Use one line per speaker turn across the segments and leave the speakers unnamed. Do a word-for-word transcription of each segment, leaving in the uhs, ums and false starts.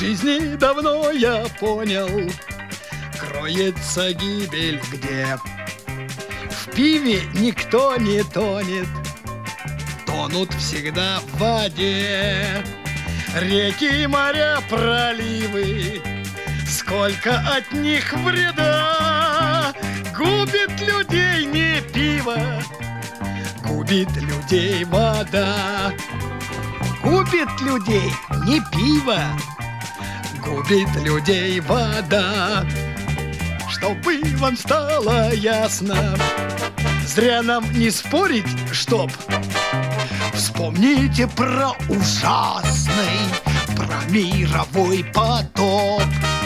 жизни давно я понял, кроется гибель где. В пиве никто не тонет, тонут всегда в воде. Реки, моря, проливы, сколько от них вреда. Губит людей не пиво, губит людей вода. Губит людей не пиво, губит людей вода. Чтобы вам стало ясно, зря нам не спорить, чтоб. Вспомните про ужасный, про мировой потоп.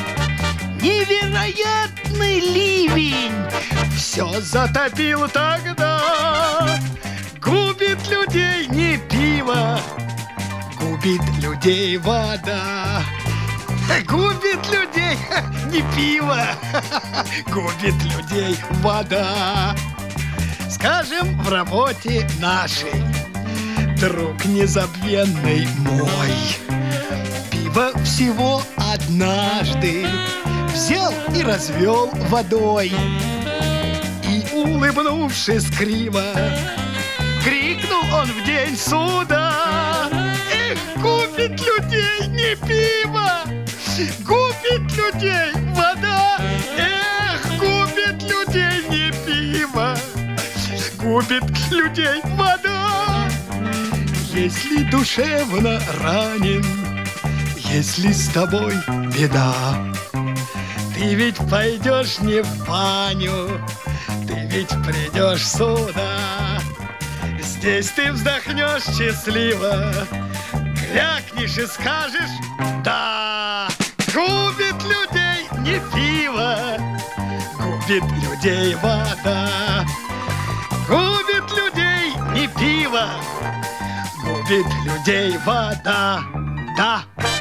Невероятный ливень все затопил тогда. Губит людей не пиво, губит людей вода. Губит людей не пиво, губит людей вода. Скажем, в работе нашей, друг незабвенный мой, пиво всего однажды взял и развел водой. И, улыбнувшись криво, крикнул он в день суда: эх, губит людей не пиво, губит людей вода. Эх, губит людей не пиво, губит людей вода. Если душевно ранен, если с тобой беда, ты ведь пойдешь не в баню, ты ведь придешь сюда. Здесь ты вздохнешь счастливо, крякнешь и скажешь да. Губит людей не пиво, губит людей вода. Губит людей не пиво, губит людей вода. Да.